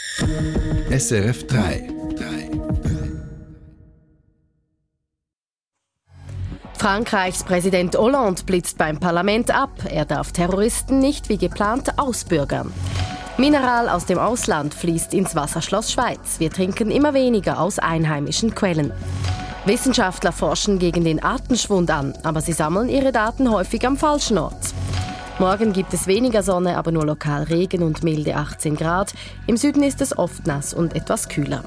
SRF 3. Frankreichs Präsident Hollande blitzt beim Parlament ab. Er darf Terroristen nicht wie geplant ausbürgern. Mineral aus dem Ausland fließt ins Wasserschloss Schweiz. Wir trinken immer weniger aus einheimischen Quellen. Wissenschaftler forschen gegen den Artenschwund an, aber sie sammeln ihre Daten häufig am falschen Ort. Morgen gibt es weniger Sonne, aber nur lokal Regen und milde 18 Grad. Im Süden ist es oft nass und etwas kühler.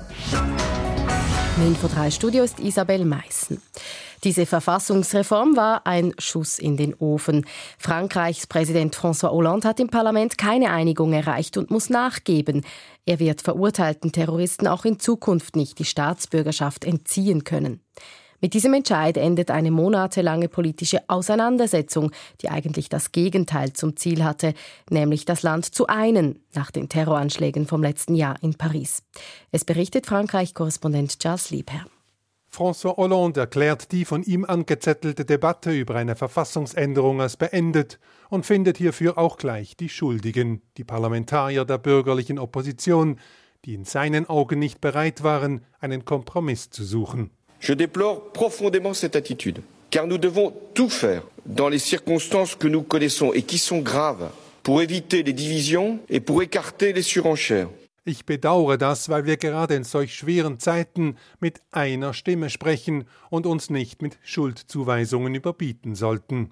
Im Info3 Studio ist Isabel Meissen. Diese Verfassungsreform war ein Schuss in den Ofen. Frankreichs Präsident François Hollande hat im Parlament keine Einigung erreicht und muss nachgeben. Er wird verurteilten Terroristen auch in Zukunft nicht die Staatsbürgerschaft entziehen können. Mit diesem Entscheid endet eine monatelange politische Auseinandersetzung, die eigentlich das Gegenteil zum Ziel hatte, nämlich das Land zu einen, nach den Terroranschlägen vom letzten Jahr in Paris. Es berichtet Frankreich-Korrespondent Charles Liebherr. François Hollande erklärt die von ihm angezettelte Debatte über eine Verfassungsänderung als beendet und findet hierfür auch gleich die Schuldigen, die Parlamentarier der bürgerlichen Opposition, die in seinen Augen nicht bereit waren, einen Kompromiss zu suchen. Je déplore profondément cette attitude, car nous devons tout faire dans les circonstances que nous connaissons et qui sont graves pour éviter les divisions et pour écarter les surenchères. Ich bedauere das, weil wir gerade in solch schweren Zeiten mit einer Stimme sprechen und uns nicht mit Schuldzuweisungen überbieten sollten.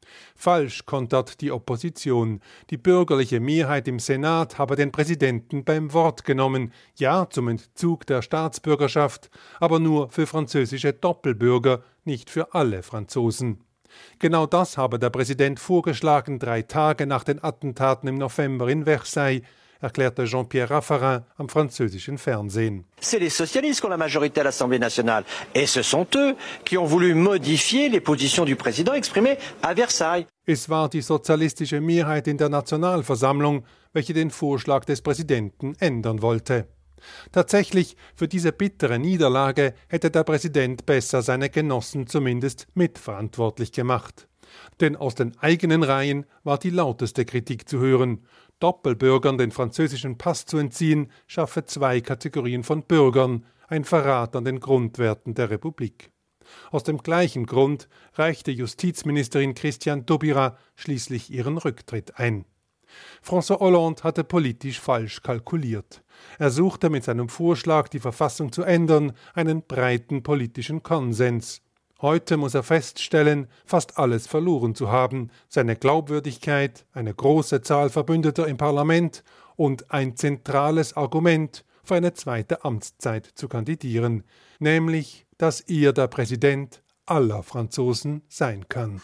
Falsch kontert die Opposition. Die bürgerliche Mehrheit im Senat habe den Präsidenten beim Wort genommen, ja zum Entzug der Staatsbürgerschaft, aber nur für französische Doppelbürger, nicht für alle Franzosen. Genau das habe der Präsident vorgeschlagen, 3 Tage nach den Attentaten im November in Versailles, erklärte Jean-Pierre Raffarin am französischen Fernsehen. C'est les socialistes qui ont la majorité à l'Assemblée nationale. Et ce sont eux qui ont voulu modifier les positions du président exprimées à Versailles. Es war die sozialistische Mehrheit in der Nationalversammlung, welche den Vorschlag des Präsidenten ändern wollte. Tatsächlich, für diese bittere Niederlage hätte der Präsident besser seine Genossen zumindest mitverantwortlich gemacht. Denn aus den eigenen Reihen war die lauteste Kritik zu hören. Doppelbürgern den französischen Pass zu entziehen, schaffe 2 Kategorien von Bürgern, ein Verrat an den Grundwerten der Republik. Aus dem gleichen Grund reichte Justizministerin Christiane Taubira schließlich ihren Rücktritt ein. François Hollande hatte politisch falsch kalkuliert. Er suchte mit seinem Vorschlag, die Verfassung zu ändern, einen breiten politischen Konsens. Heute muss er feststellen, fast alles verloren zu haben, seine Glaubwürdigkeit, eine große Zahl Verbündeter im Parlament und ein zentrales Argument für eine zweite Amtszeit zu kandidieren, nämlich, dass er der Präsident aller Franzosen sein kann.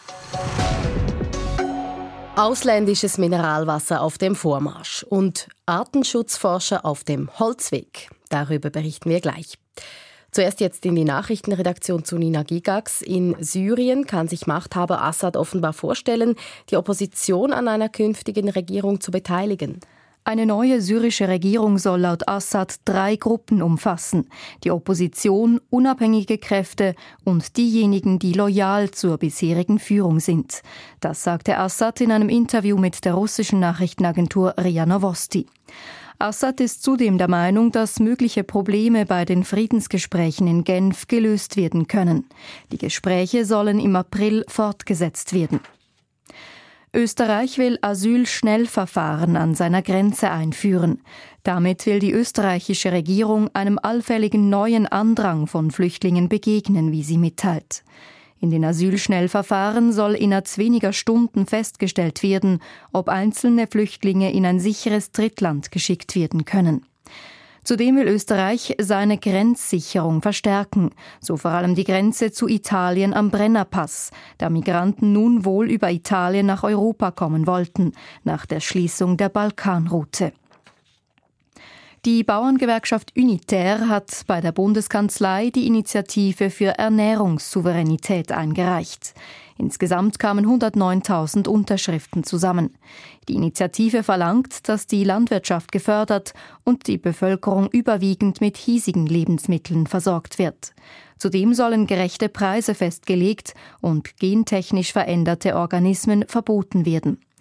Ausländisches Mineralwasser auf dem Vormarsch und Artenschutzforscher auf dem Holzweg. Darüber berichten wir gleich. Zuerst jetzt in die Nachrichtenredaktion zu Nina Gigax. In Syrien kann sich Machthaber Assad offenbar vorstellen, die Opposition an einer künftigen Regierung zu beteiligen. Eine neue syrische Regierung soll laut Assad 3 Gruppen umfassen. Die Opposition, unabhängige Kräfte und diejenigen, die loyal zur bisherigen Führung sind. Das sagte Assad in einem Interview mit der russischen Nachrichtenagentur RIA Novosti. Assad ist zudem der Meinung, dass mögliche Probleme bei den Friedensgesprächen in Genf gelöst werden können. Die Gespräche sollen im April fortgesetzt werden. Österreich will Asylschnellverfahren an seiner Grenze einführen. Damit will die österreichische Regierung einem allfälligen neuen Andrang von Flüchtlingen begegnen, wie sie mitteilt. In den Asylschnellverfahren soll innerhalb weniger Stunden festgestellt werden, ob einzelne Flüchtlinge in ein sicheres Drittland geschickt werden können. Zudem will Österreich seine Grenzsicherung verstärken, so vor allem die Grenze zu Italien am Brennerpass, da Migranten nun wohl über Italien nach Europa kommen wollten, nach der Schließung der Balkanroute. Die Bauerngewerkschaft Unitaire hat bei der Bundeskanzlei die Initiative für Ernährungssouveränität eingereicht. Insgesamt kamen 109.000 Unterschriften zusammen. Die Initiative verlangt, dass die Landwirtschaft gefördert und die Bevölkerung überwiegend mit hiesigen Lebensmitteln versorgt wird. Zudem sollen gerechte Preise festgelegt und gentechnisch veränderte Organismen verboten werden.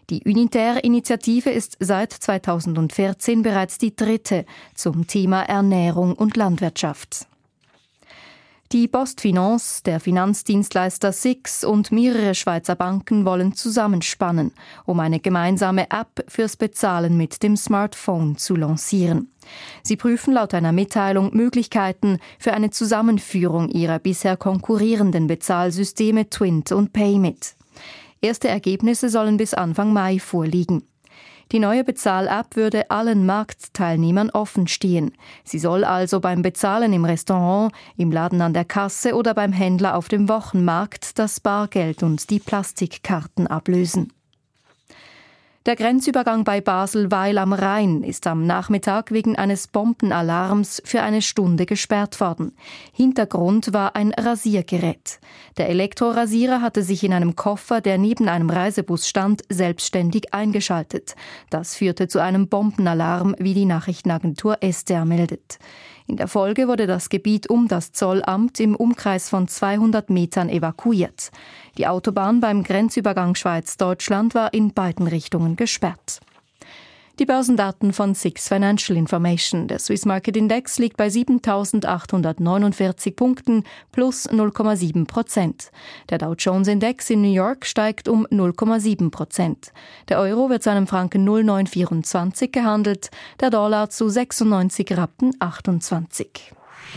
Die Unitaire-Initiative ist seit 2014 bereits die dritte zum Thema Ernährung und Landwirtschaft. Die PostFinance, der Finanzdienstleister SIX und mehrere Schweizer Banken wollen zusammenspannen, um eine gemeinsame App fürs Bezahlen mit dem Smartphone zu lancieren. Sie prüfen laut einer Mitteilung Möglichkeiten für eine Zusammenführung ihrer bisher konkurrierenden Bezahlsysteme Twint und Paymit. Erste Ergebnisse sollen bis Anfang Mai vorliegen. Die neue Bezahl-App würde allen Marktteilnehmern offen stehen. Sie soll also beim Bezahlen im Restaurant, im Laden an der Kasse oder beim Händler auf dem Wochenmarkt das Bargeld und die Plastikkarten ablösen. Der Grenzübergang bei Basel-Weil am Rhein ist am Nachmittag wegen eines Bombenalarms für eine Stunde gesperrt worden. Hintergrund war ein Rasiergerät. Der Elektrorasierer hatte sich in einem Koffer, der neben einem Reisebus stand, selbstständig eingeschaltet. Das führte zu einem Bombenalarm, wie die Nachrichtenagentur SDR meldet. In der Folge wurde das Gebiet um das Zollamt im Umkreis von 200 Metern evakuiert. Die Autobahn beim Grenzübergang Schweiz-Deutschland war in beiden Richtungen gesperrt. Die Börsendaten von SIX Financial Information. Der Swiss Market Index liegt bei 7.849 Punkten plus 0,7%. Der Dow Jones Index in New York steigt um 0,7%. Der Euro wird zu einem Franken 0,924 gehandelt, der Dollar zu 96,28 Rappen.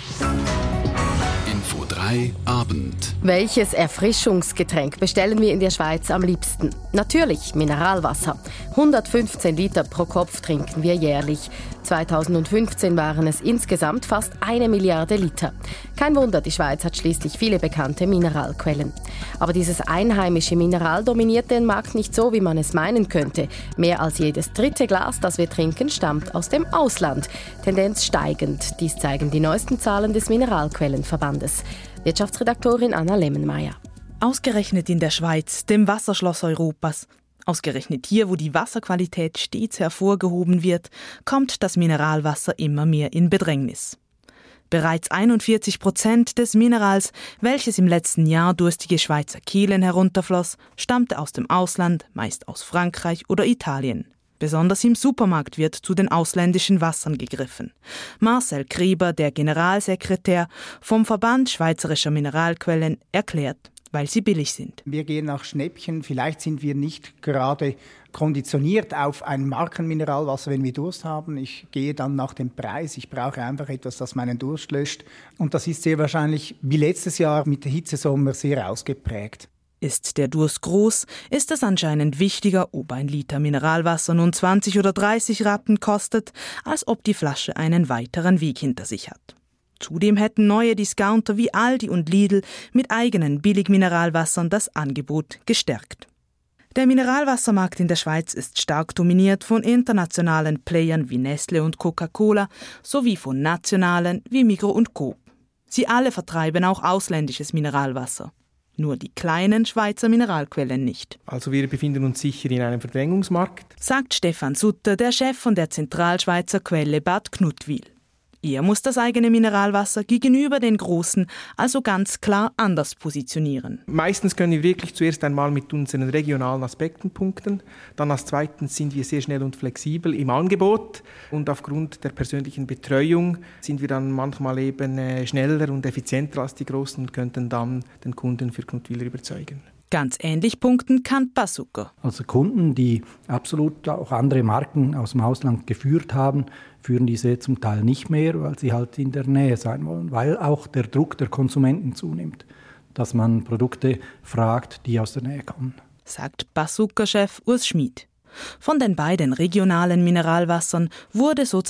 Info 3 Abend. Welches Erfrischungsgetränk bestellen wir in der Schweiz am liebsten? Natürlich Mineralwasser. 115 Liter pro Kopf trinken wir jährlich. 2015 waren es insgesamt fast 1 Milliarde Liter. Kein Wunder, die Schweiz hat schließlich viele bekannte Mineralquellen. Aber dieses einheimische Mineral dominiert den Markt nicht so, wie man es meinen könnte. Mehr als jedes dritte Glas, das wir trinken, stammt aus dem Ausland. Tendenz steigend. Dies zeigen die neuesten Zahlen des Mineralquellenverbandes. Wirtschaftsredaktorin Anna Lemmenmeier. Ausgerechnet in der Schweiz, dem Wasserschloss Europas. Ausgerechnet hier, wo die Wasserqualität stets hervorgehoben wird, kommt das Mineralwasser immer mehr in Bedrängnis. Bereits 41% des Minerals, welches im letzten Jahr durstige Schweizer Kehlen herunterfloss, stammte aus dem Ausland, meist aus Frankreich oder Italien. Besonders im Supermarkt wird zu den ausländischen Wassern gegriffen. Marcel Kreber, der Generalsekretär vom Verband Schweizerischer Mineralquellen, erklärt, weil sie billig sind. Wir gehen nach Schnäppchen. Vielleicht sind wir nicht gerade konditioniert auf ein Markenmineralwasser, wenn wir Durst haben. Ich gehe dann nach dem Preis. Ich brauche einfach etwas, das meinen Durst löscht. Und das ist sehr wahrscheinlich, wie letztes Jahr mit der Hitzesommer, sehr ausgeprägt. Ist der Durst groß, ist es anscheinend wichtiger, ob ein Liter Mineralwasser nun 20 oder 30 Rappen kostet, als ob die Flasche einen weiteren Weg hinter sich hat. Zudem hätten neue Discounter wie Aldi und Lidl mit eigenen Billigmineralwassern das Angebot gestärkt. Der Mineralwassermarkt in der Schweiz ist stark dominiert von internationalen Playern wie Nestle und Coca-Cola sowie von nationalen wie Migros und Coop. Sie alle vertreiben auch ausländisches Mineralwasser. Nur die kleinen Schweizer Mineralquellen nicht. Also wir befinden uns sicher in einem Verdrängungsmarkt, sagt Stefan Sutter, der Chef von der Zentralschweizer Quelle Bad Knutwil. Er muss das eigene Mineralwasser gegenüber den Großen also ganz klar anders positionieren. Meistens können wir wirklich zuerst einmal mit unseren regionalen Aspekten punkten. Dann als zweitens sind wir sehr schnell und flexibel im Angebot. Und aufgrund der persönlichen Betreuung sind wir dann manchmal eben schneller und effizienter als die Großen und könnten dann den Kunden für Knutwil überzeugen. Ganz ähnlich punkten kann Basucker. Also Kunden, die absolut auch andere Marken aus dem Ausland geführt haben, führen diese zum Teil nicht mehr, weil sie halt in der Nähe sein wollen, weil auch der Druck der Konsumenten zunimmt, dass man Produkte fragt, die aus der Nähe kommen. Sagt Basucker-Chef Urs Schmid. Von den beiden regionalen Mineralwassern wurde so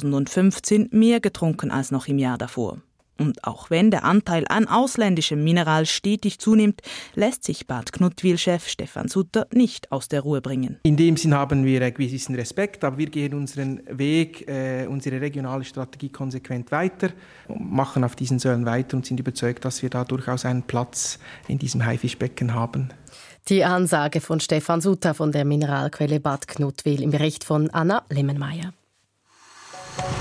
2015 mehr getrunken als noch im Jahr davor. Und auch wenn der Anteil an ausländischem Mineral stetig zunimmt, lässt sich Bad Knutwil-Chef Stefan Sutter nicht aus der Ruhe bringen. In dem Sinn haben wir einen gewissen Respekt, aber wir gehen unseren Weg, unsere regionale Strategie konsequent weiter, machen auf diesen Säulen weiter und sind überzeugt, dass wir da durchaus einen Platz in diesem Haifischbecken haben. Die Ansage von Stefan Sutter von der Mineralquelle Bad Knutwil im Bericht von Anna Lemmenmeier.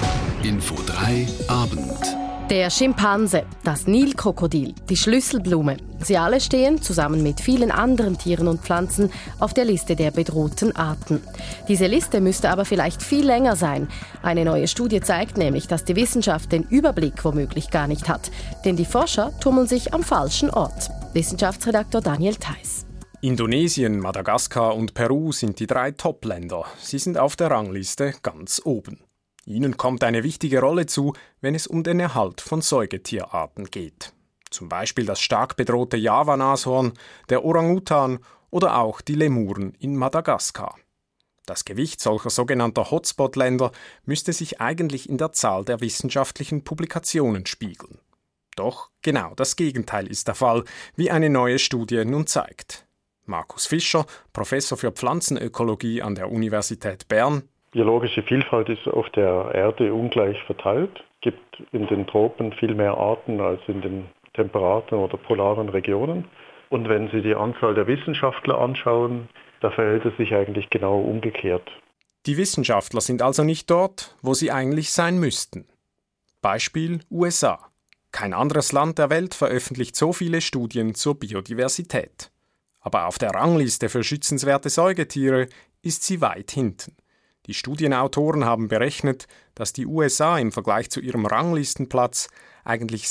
Info 3 Abend. Der Schimpanse, das Nilkrokodil, die Schlüsselblume. Sie alle stehen, zusammen mit vielen anderen Tieren und Pflanzen, auf der Liste der bedrohten Arten. Diese Liste müsste aber vielleicht viel länger sein. Eine neue Studie zeigt nämlich, dass die Wissenschaft den Überblick womöglich gar nicht hat. Denn die Forscher tummeln sich am falschen Ort. Wissenschaftsredaktor Daniel Theiss. Indonesien, Madagaskar und Peru sind die 3 Top-Länder. Sie sind auf der Rangliste ganz oben. Ihnen kommt eine wichtige Rolle zu, wenn es um den Erhalt von Säugetierarten geht. Zum Beispiel das stark bedrohte Java-Nashorn, der Orang-Utan oder auch die Lemuren in Madagaskar. Das Gewicht solcher sogenannter Hotspot-Länder müsste sich eigentlich in der Zahl der wissenschaftlichen Publikationen spiegeln. Doch genau das Gegenteil ist der Fall, wie eine neue Studie nun zeigt. Markus Fischer, Professor für Pflanzenökologie an der Universität Bern: Biologische Vielfalt ist auf der Erde ungleich verteilt. Es gibt in den Tropen viel mehr Arten als in den temperaten oder polaren Regionen. Und wenn Sie die Anzahl der Wissenschaftler anschauen, da verhält es sich eigentlich genau umgekehrt. Die Wissenschaftler sind also nicht dort, wo sie eigentlich sein müssten. Beispiel USA. Kein anderes Land der Welt veröffentlicht so viele Studien zur Biodiversität. Aber auf der Rangliste für schützenswerte Säugetiere ist sie weit hinten. Die Studienautoren haben berechnet, dass die USA im Vergleich zu ihrem Ranglistenplatz eigentlich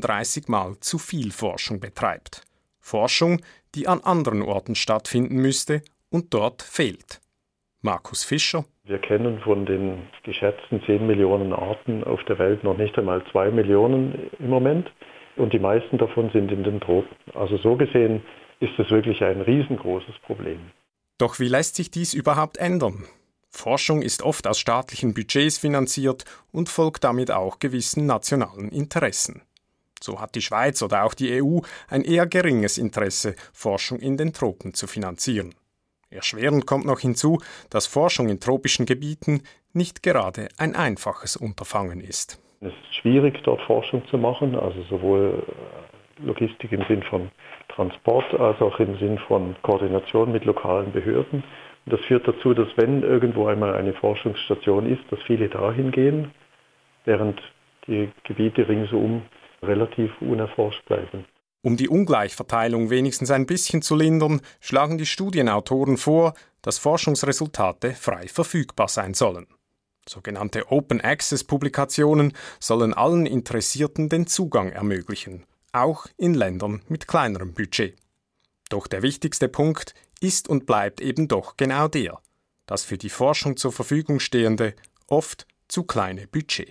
36 Mal zu viel Forschung betreibt. Forschung, die an anderen Orten stattfinden müsste und dort fehlt. Markus Fischer: Wir kennen von den geschätzten 10 Millionen Arten auf der Welt noch nicht einmal 2 Millionen im Moment. Und die meisten davon sind in den Tropen. Also so gesehen ist es wirklich ein riesengroßes Problem. Doch wie lässt sich dies überhaupt ändern? Forschung ist oft aus staatlichen Budgets finanziert und folgt damit auch gewissen nationalen Interessen. So hat die Schweiz oder auch die EU ein eher geringes Interesse, Forschung in den Tropen zu finanzieren. Erschwerend kommt noch hinzu, dass Forschung in tropischen Gebieten nicht gerade ein einfaches Unterfangen ist. Es ist schwierig, dort Forschung zu machen, also sowohl Logistik im Sinn von Transport als auch im Sinn von Koordination mit lokalen Behörden. Das führt dazu, dass wenn irgendwo einmal eine Forschungsstation ist, dass viele dahin gehen, während die Gebiete ringsum relativ unerforscht bleiben. Um die Ungleichverteilung wenigstens ein bisschen zu lindern, schlagen die Studienautoren vor, dass Forschungsresultate frei verfügbar sein sollen. Sogenannte Open-Access-Publikationen sollen allen Interessierten den Zugang ermöglichen, auch in Ländern mit kleinerem Budget. Doch der wichtigste Punkt ist und bleibt eben doch genau der: das für die Forschung zur Verfügung stehende, oft zu kleine Budget.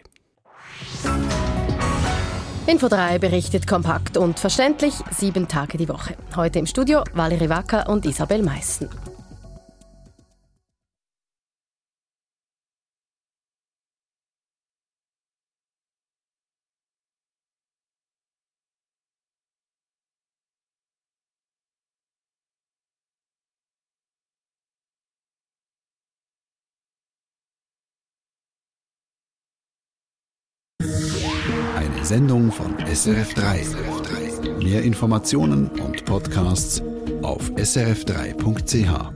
Info 3 berichtet kompakt und verständlich 7 Tage die Woche. Heute im Studio Valerie Wacker und Isabel Meissen. Eine Sendung von SRF 3. Mehr Informationen und Podcasts auf srf3.ch.